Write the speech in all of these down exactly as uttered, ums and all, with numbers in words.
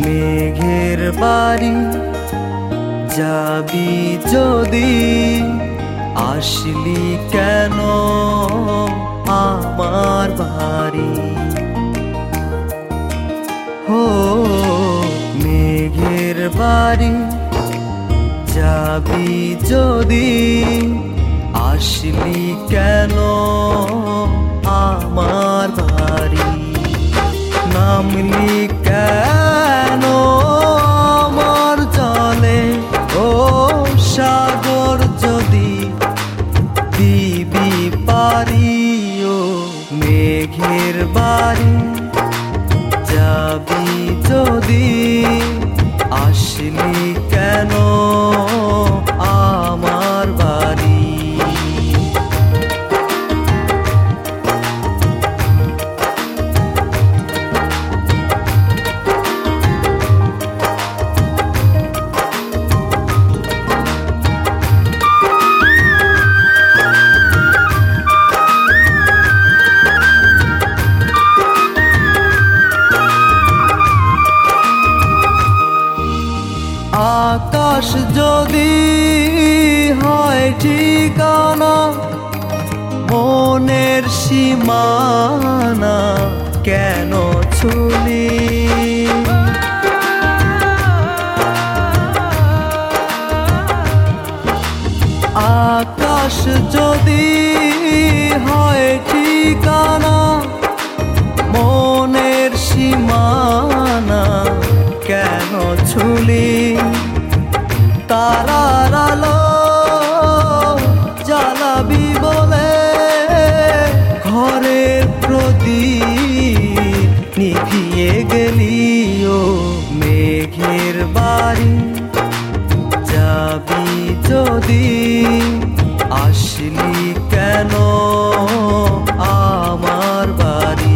মেঘের বাড়ি যাবি যদি, আসলি কেন আমার বাড়ি? হো মেঘের বাড়ি যাবি যদি, আসলি কেন আমার বাড়ি? নামলি কেন আমার জলে, ও সাগর যদি দিবি পারি? ও মেঘের বাড়ি যাবি যদি, আসলি কেন আমার বাড়ি? আকাশ যদি হয় ঠিকানা, মনের সীমানা কেন ছুলি? আকাশ যদি হয় ঠিকানা, মনের সীমানা কেন ছুলি? তারার আলো জ্বালাবি বলে ঘরের প্রদীপ নিভিয়ে গেলি। ও মেঘের বাড়ি যাবি যদি, আসলি কেন আমার বাড়ি?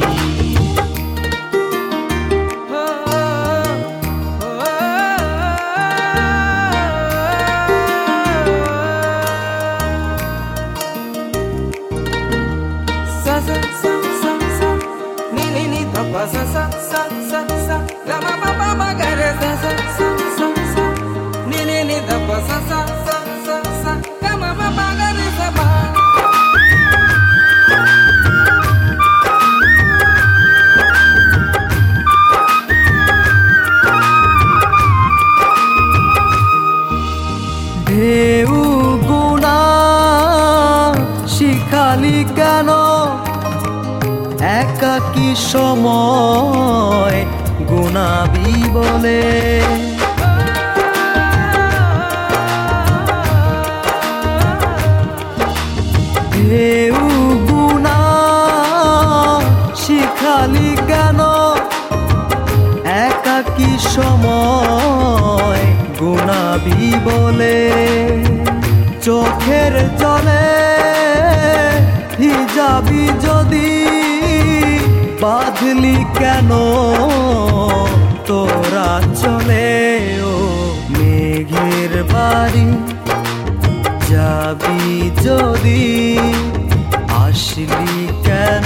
Sa sa sa sa sa la ma ma ma ma ga re sa sa sa sa sa ni ni ni da pa sa sa sa sa sa la ma ma ma ga re sa ba. ঢেউ গুনা শিখালি কেন, একাকী সময় গুনাবি বলে? ঢেউ গুনা শিখালি কেন, একাকী সময় গুনাবি বলে? চোখের জলে ভিজাবি যদি, বাঁধলি কেন তোরা চলে? ও মেঘের বাড়ি যাবি যদি, আসলি কেন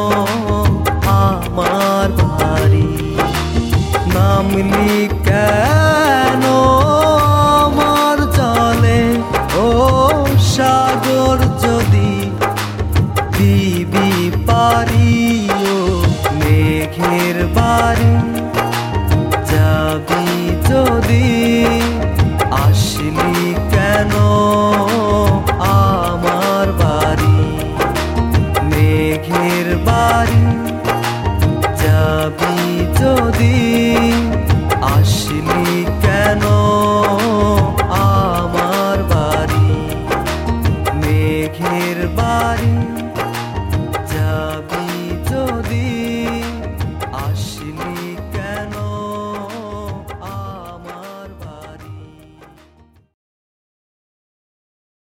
আমার বাড়ি? নামলি কেন আমার জলে, ও সাগর যদি দিবি পারি? ও মেঘের বাড়ি যাবি যদি, আসলি কেন আমার বাড়ি? মেঘের বাড়ি যাবি যদি, আসলি